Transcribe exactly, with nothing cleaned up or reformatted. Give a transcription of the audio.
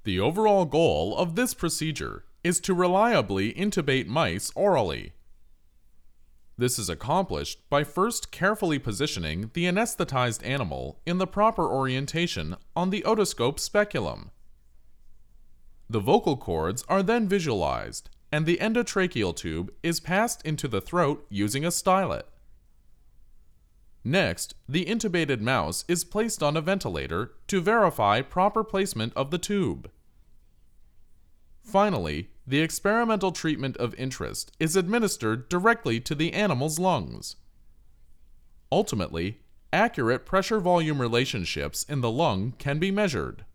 The overall goal of this procedure is to reliably intubate mice orally. This is accomplished by first carefully positioning the anesthetized animal in the proper orientation on the otoscope speculum. The vocal cords are then visualized, and the endotracheal tube is passed into the throat using a stylet. Next, the intubated mouse is placed on a ventilator to verify proper placement of the tube. Finally, the experimental treatment of interest is administered directly to the animal's lungs. Ultimately, accurate pressure-volume relationships in the lung can be measured.